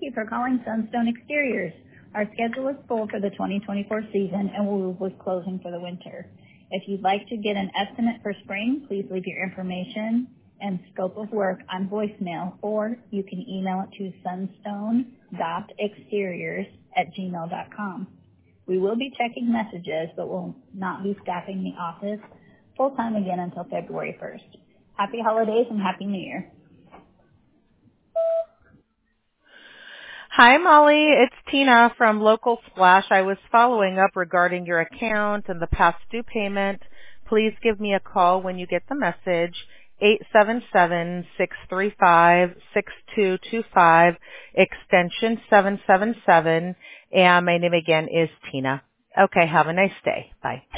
you for calling Sunstone Exteriors. Our schedule is full for the 2024 season and we will be closing for the winter. If you'd like to get an estimate for spring, please leave your information and scope of work on voicemail, or you can email it to sunstone.exteriors@gmail.com. We will be checking messages, but will not be staffing the office full-time again until February 1st. Happy holidays and Happy New Year. Hi, Molly. It's Tina from Local Splash. I was following up regarding your account and the past due payment. Please give me a call when you get the message, 877-635-6225, extension 777, and my name again is Tina. Okay, have a nice day. Bye.